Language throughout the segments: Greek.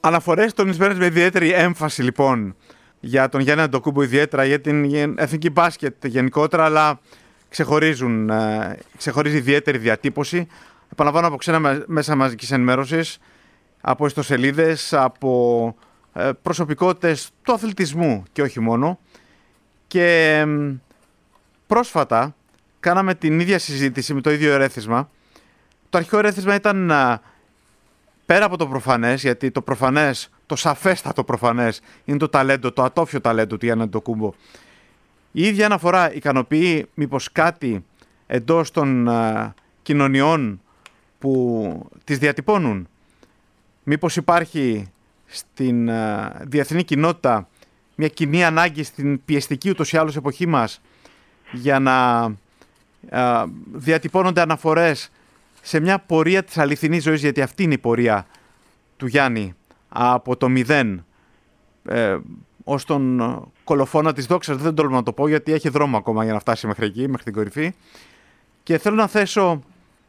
Αναφορές τονισμένες με ιδιαίτερη έμφαση λοιπόν για τον Γιάννη Αντετοκούνμπο, ιδιαίτερα για την εθνική μπάσκετ γενικότερα, αλλά ξεχωρίζει ιδιαίτερη διατύπωση. Επαναλαμβάνω, από ξένα μέσα μαζικής ενημέρωσης, από ιστοσελίδες, από προσωπικότητες του αθλητισμού και όχι μόνο. Και πρόσφατα κάναμε την ίδια συζήτηση με το ίδιο ερέθισμα. Το αρχικό ερέθισμα ήταν πέρα από το προφανές, γιατί το προφανές, το σαφέστατο προφανές, είναι το ταλέντο, το ατόφιο ταλέντο του Γιάννη Αντετοκούνμπο. Η ίδια αναφορά ικανοποιεί μήπως κάτι εντός των κοινωνιών που τις διατυπώνουν? Μήπως υπάρχει στην διεθνή κοινότητα μια κοινή ανάγκη στην πιεστική ούτως ή άλλως εποχή μας για να διατυπώνονται αναφορές σε μια πορεία της αληθινής ζωής, γιατί αυτή είναι η πορεία του Γιάννη από το 0 ως τον κολοφόνα της δόξας. Δεν τολμώ να το πω γιατί έχει δρόμο ακόμα για να φτάσει μέχρι εκεί, μέχρι την κορυφή. Και θέλω να θέσω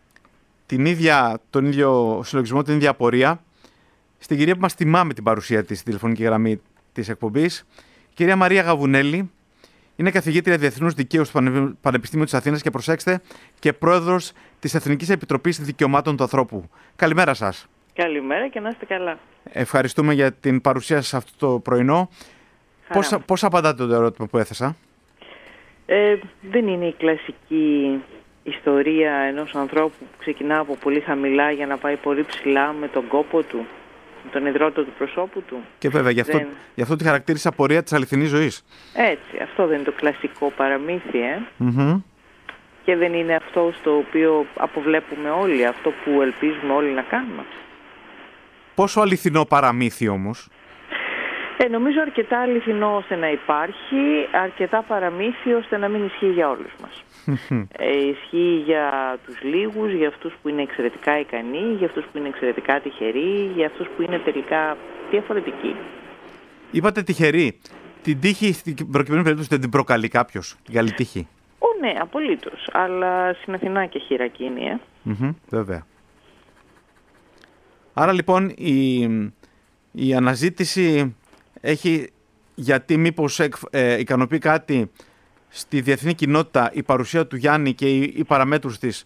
τον ίδιο συλλογισμό, την ίδια πορεία στην κυρία που μας τιμά με την παρουσία της στη τηλεφωνική γραμμή της εκπομπής, κυρία Μαρία Γαβουνέλη. Είναι καθηγήτρια Διεθνούς Δικαίου στο Πανεπιστήμιο της Αθήνας και, προσέξτε, και πρόεδρος της Εθνικής Επιτροπής Δικαιωμάτων του Ανθρώπου. Καλημέρα σας. Καλημέρα και να είστε καλά. Ευχαριστούμε για την παρουσία σας αυτό το πρωινό. Πώς απαντάτε το ερώτημα που έθεσα? Δεν είναι η κλασική ιστορία ενός ανθρώπου που ξεκινά από πολύ χαμηλά για να πάει πολύ ψηλά με τον κόπο του, με τον ιδρώτα του προσώπου του. Και βέβαια, γι' αυτό τη χαρακτήρισα πορεία της αληθινής ζωής. Έτσι, αυτό δεν είναι το κλασικό παραμύθι, Mm-hmm. Και δεν είναι αυτό στο οποίο αποβλέπουμε όλοι, αυτό που ελπίζουμε όλοι να κάνουμε. Πόσο αληθινό παραμύθι όμως? Νομίζω αρκετά αληθινό ώστε να υπάρχει, αρκετά παραμύθι ώστε να μην ισχύει για όλους μας. Ισχύει για τους λίγους, για αυτούς που είναι εξαιρετικά ικανοί, για αυτούς που είναι εξαιρετικά τυχεροί, για αυτούς που είναι τελικά διαφορετικοί. Είπατε τυχεροί. Την τύχη στην προκειμένη περίπτωση δεν την προκαλεί κάποιος, την καλή τύχη? Ναι, απολύτως. Αλλά στην Αθηνά και χειρακίνη, βέβαια. Άρα λοιπόν η αναζήτηση έχει, γιατί μήπως ικανοποιεί κάτι στη διεθνή κοινότητα η παρουσία του Γιάννη και οι παραμέτρους της,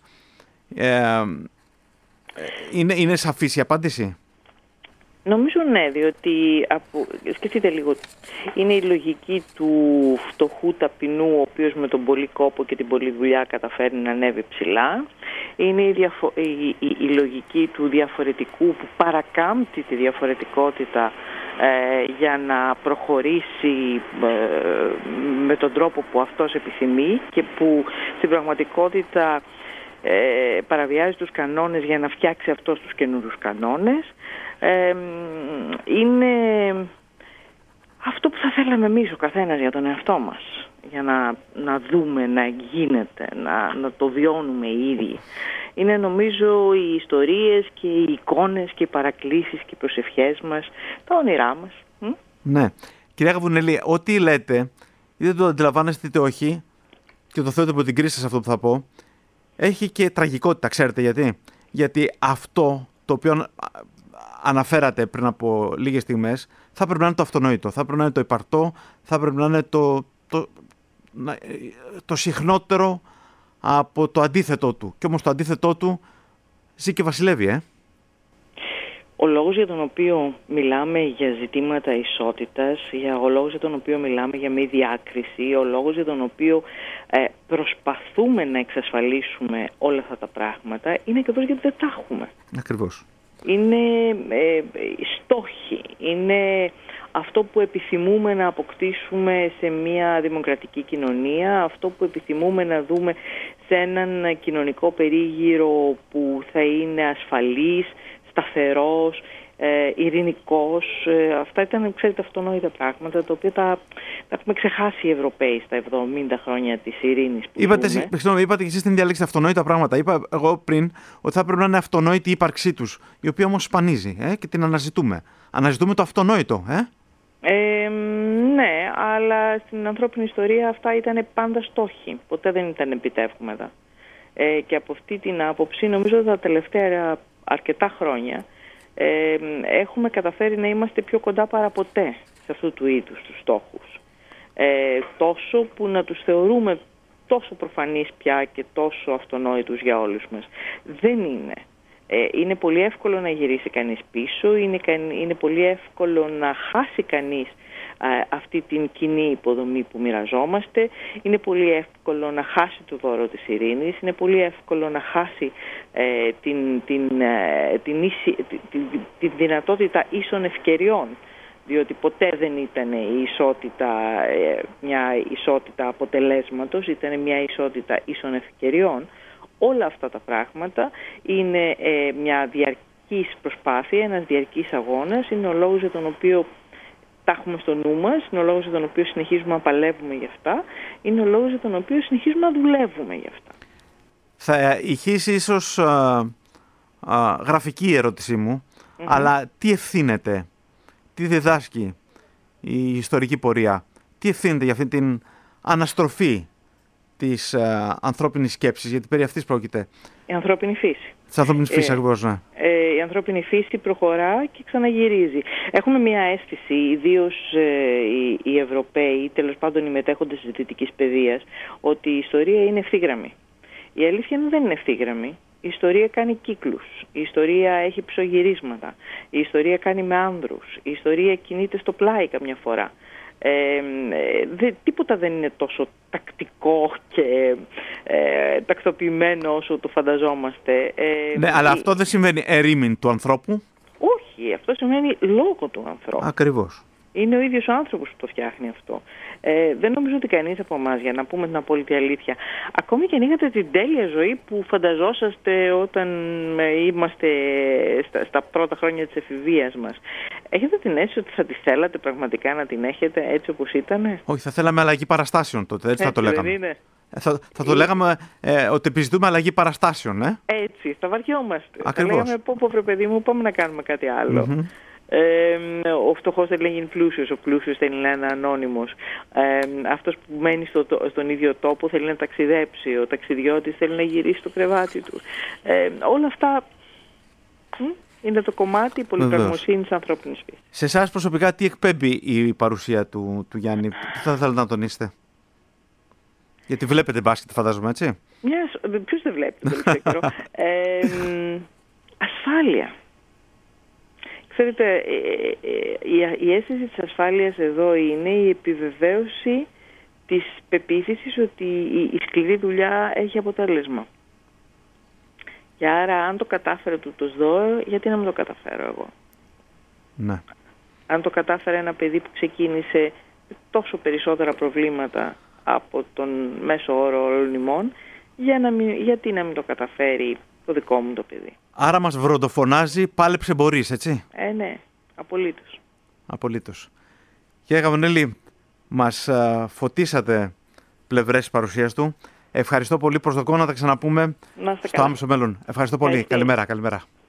είναι σαφής η απάντηση? Νομίζω ναι, διότι σκεφτείτε λίγο, είναι η λογική του φτωχού ταπεινού, ο οποίος με τον πολύ κόπο και την πολλή δουλειά καταφέρνει να ανέβει ψηλά. Είναι η λογική του διαφορετικού που παρακάμπτει τη διαφορετικότητα για να προχωρήσει με τον τρόπο που αυτός επιθυμεί και που στην πραγματικότητα παραβιάζει τους κανόνες για να φτιάξει αυτός τους καινούριους κανόνες. Είναι αυτό που θα θέλαμε εμείς ο καθένας για τον εαυτό μας, για να δούμε, να γίνεται, να το βιώνουμε ήδη. Είναι νομίζω οι ιστορίες και οι εικόνες και οι παρακλήσεις και οι προσευχές μας, τα όνειρά μας. Ναι. Κυρία Γαβουνέλη, ό,τι λέτε, είτε το αντιλαμβάνεστε είτε όχι, και το θεωρείτε από την κρίση σας αυτό που θα πω, έχει και τραγικότητα, ξέρετε γιατί? Γιατί αυτό το οποίο αναφέρατε πριν από λίγες στιγμές θα πρέπει να είναι το αυτονόητο, θα πρέπει να είναι το υπαρκτό, θα πρέπει να είναι το συχνότερο από το αντίθετό του. Και όμως το αντίθετό του ζει και βασιλεύει, Ο λόγος για τον οποίο μιλάμε για ζητήματα ισότητας, ο λόγος για τον οποίο μιλάμε για μη διάκριση, ο λόγος για τον οποίο προσπαθούμε να εξασφαλίσουμε όλα αυτά τα πράγματα, είναι ακριβώς γιατί δεν τα έχουμε. Ακριβώς. Είναι στόχοι, είναι αυτό που επιθυμούμε να αποκτήσουμε σε μια δημοκρατική κοινωνία, αυτό που επιθυμούμε να δούμε σε έναν κοινωνικό περίγυρο που θα είναι ασφαλής, σταθερός, ειρηνικός. Αυτά ήταν, ξέρετε, αυτονόητα πράγματα, τα οποία τα έχουμε ξεχάσει οι Ευρωπαίοι στα 70 χρόνια της ειρήνης που είπατε και εσείς την διάλεξη αυτονόητα πράγματα. Είπα εγώ πριν ότι θα πρέπει να είναι αυτονόητη η ύπαρξή τους, η οποία όμως σπανίζει και την αναζητούμε. Αναζητούμε το αυτονόητο, Ναι, αλλά στην ανθρώπινη ιστορία αυτά ήταν πάντα στόχοι. Ποτέ δεν ήταν επιτεύγματα. Και από αυτή την άποψη νομίζω τα τελευταία αρκετά χρόνια έχουμε καταφέρει να είμαστε πιο κοντά παρά ποτέ σε αυτού του είδους τους στόχους. Τόσο που να τους θεωρούμε τόσο προφανείς πια και τόσο αυτονόητους για όλους μας. Δεν είναι. Είναι πολύ εύκολο να γυρίσει κανείς πίσω, είναι πολύ εύκολο να χάσει κανείς αυτή την κοινή υποδομή που μοιραζόμαστε, είναι πολύ εύκολο να χάσει το δώρο της ειρήνης, είναι πολύ εύκολο να χάσει την δυνατότητα ίσων ευκαιριών, διότι ποτέ δεν ήταν η ισότητα μια ισότητα αποτελέσματος, ήταν μια ισότητα ίσων ευκαιριών. Όλα αυτά τα πράγματα είναι μια διαρκής προσπάθεια, ένας διαρκής αγώνας, είναι ο λόγος για τον οποίο τα έχουμε στο νου μας, είναι ο λόγος για τον οποίο συνεχίζουμε να παλεύουμε γι' αυτά, είναι ο λόγος για τον οποίο συνεχίζουμε να δουλεύουμε γι' αυτά. Θα ηχήσει ίσως γραφική η ερώτησή μου, αλλά τι ευθύνεται, τι διδάσκει η ιστορική πορεία, τι ευθύνεται για αυτή την αναστροφή της ανθρώπινης σκέψης, γιατί περί αυτής πρόκειται. Η ανθρώπινη φύση. Της ανθρώπινης φύσης ακριβώς, ναι. Η ανθρώπινη φύση προχωρά και ξαναγυρίζει. Έχουμε μια αίσθηση, ιδίως οι Ευρωπαίοι, τέλος πάντων οι μετέχοντες της δυτικής παιδείας, ότι η ιστορία είναι ευθύγραμμη. Η αλήθεια είναι δεν είναι ευθύγραμμη. Η ιστορία κάνει κύκλους. Η ιστορία έχει ψωγυρίσματα. Η ιστορία κάνει με άνδρους. Η ιστορία κινείται στο πλάι καμιά φορά. Τίποτα δεν είναι τόσο τακτικό και τακτοποιημένο όσο το φανταζόμαστε. Ναι, αλλά αυτό δεν συμβαίνει ερήμην του ανθρώπου. Όχι, αυτό σημαίνει λόγω του ανθρώπου. Ακριβώς. Είναι ο ίδιος ο άνθρωπος που το φτιάχνει αυτό. Δεν νομίζω ότι κανείς από εμάς, για να πούμε την απόλυτη αλήθεια, ακόμη και αν είχατε την τέλεια ζωή που φανταζόσαστε όταν είμαστε στα πρώτα χρόνια της εφηβείας μας, έχετε την αίσθηση ότι θα τη θέλατε πραγματικά να την έχετε έτσι όπως ήτανε? Όχι, θα θέλαμε αλλαγή παραστάσεων τότε, έτσι θα το λέγαμε. Δεν είναι. Θα το λέγαμε ότι επιζητούμε αλλαγή παραστάσεων, Έτσι, θα βαριόμαστε. Ακριβώς. Θα λέγαμε πω βρε παιδί μου, πάμε να κάνουμε κάτι άλλο. Ο φτωχός θέλει να γίνει πλούσιος, ο πλούσιος θέλει να είναι ανώνυμος. Αυτός που μένει στον ίδιο τόπο θέλει να ταξιδέψει, ο ταξιδιώτης θέλει να γυρίσει στο κρεβάτι του. Όλα αυτά είναι το κομμάτι, η πολυπραγμοσύνη της ανθρώπινης φύσης. Σε εσάς προσωπικά τι εκπέμπει η παρουσία του Γιάννη, τι θα θέλετε να τονίσετε? Γιατί βλέπετε μπάσκετ, φαντάζομαι, έτσι. Ποιος δεν βλέπει, δεν ξέρω. Ασφάλεια. Ξέρετε, η αίσθηση της ασφάλειας εδώ είναι η επιβεβαίωση της πεποίθησης ότι η σκληρή δουλειά έχει αποτέλεσμα. Και άρα αν το κατάφερε τούτος ΔΟΕ, γιατί να μην το καταφέρω εγώ? Ναι. Αν το κατάφερε ένα παιδί που ξεκίνησε τόσο περισσότερα προβλήματα από τον μέσο όρο όλων ημών, γιατί να μην το καταφέρει το δικό μου το παιδί? Άρα μας βροντοφωνάζει πάλεψε μπορείς, έτσι. Ναι, απολύτως. Απολύτως. Κύριε Γαβρονέλη, μας φωτίσατε πλευρές της παρουσίας του. Ευχαριστώ πολύ. Προσδοκώ να τα ξαναπούμε στο άμεσο μέλλον. Ευχαριστώ πολύ. Καλημέρα.